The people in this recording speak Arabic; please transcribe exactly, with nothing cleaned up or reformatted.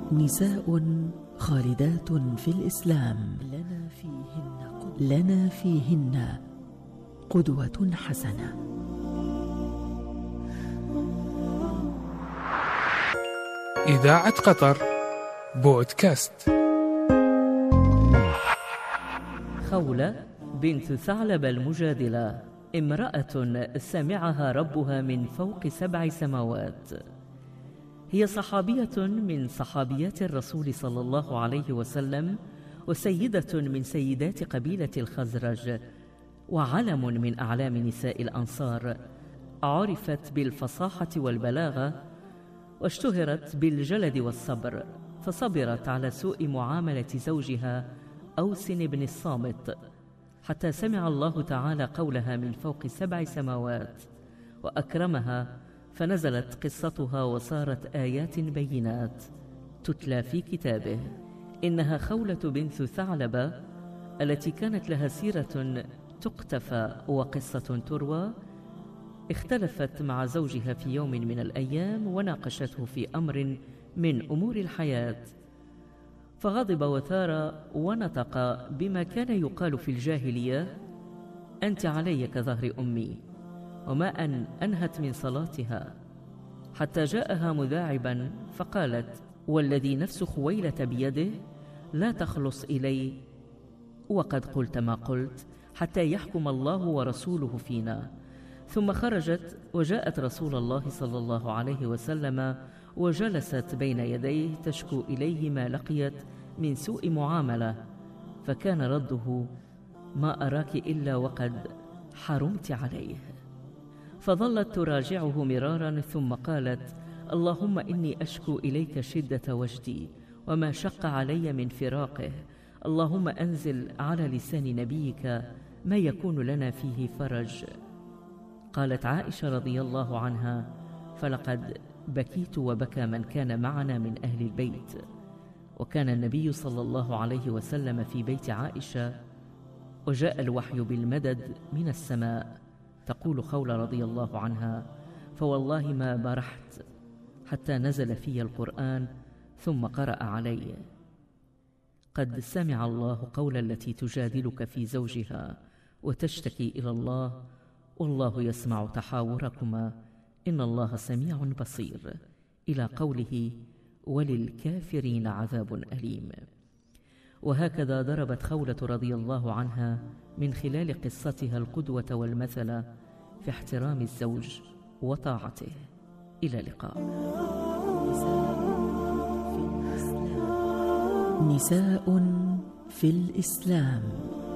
نساء خالدات في الإسلام لنا فيهن قدوة, لنا فيهن قدوة حسنة. إذاعة قطر بودكاست. خولة بنت ثعلب المجادلة، امرأة سمعها ربها من فوق سبع سماوات. هي صحابية من صحابيات الرسول صلى الله عليه وسلم، وسيدة من سيدات قبيلة الخزرج، وعلم من أعلام نساء الأنصار. عرفت بالفصاحة والبلاغة، واشتهرت بالجلد والصبر، فصبرت على سوء معاملة زوجها أوس بن الصامت، حتى سمع الله تعالى قولها من فوق سبع سماوات وأكرمها، فنزلت قصتها وصارت آيات بينات تتلى في كتابه. إنها خولة بنت ثعلبة التي كانت لها سيرة تقتفى وقصة تروى. اختلفت مع زوجها في يوم من الأيام وناقشته في أمر من أمور الحياة، فغضب وثار ونطق بما كان يقال في الجاهلية: أنت علي كظهر أمي. وما أن أنهت من صلاتها حتى جاءها مذاعبا فقالت: والذي نفس خويلة بيده لا تخلص إلي وقد قلت ما قلت حتى يحكم الله ورسوله فينا. ثم خرجت وجاءت رسول الله صلى الله عليه وسلم، وجلست بين يديه تشكو إليه ما لقيت من سوء معاملة، فكان رده: ما أراك إلا وقد حرمت عليه. فظلت تراجعه مرارا، ثم قالت: اللهم إني أشكو إليك شدة وجدي وما شق علي من فراقه، اللهم أنزل على لسان نبيك ما يكون لنا فيه فرج. قالت عائشة رضي الله عنها: فلقد بكيت وبكى من كان معنا من أهل البيت. وكان النبي صلى الله عليه وسلم في بيت عائشة، وجاء الوحي بالمدد من السماء. تقول خولة رضي الله عنها: فوالله ما برحت حتى نزل في القرآن ثم قرأ علي: قد سمع الله قول التي تجادلك في زوجها وتشتكي إلى الله والله يسمع تحاوركما إن الله سميع بصير، إلى قوله: وللكافرين عذاب أليم. وهكذا ضربت خولة رضي الله عنها من خلال قصتها القدوة والمثل في احترام الزوج وطاعته. إلى اللقاء. نساء في الإسلام.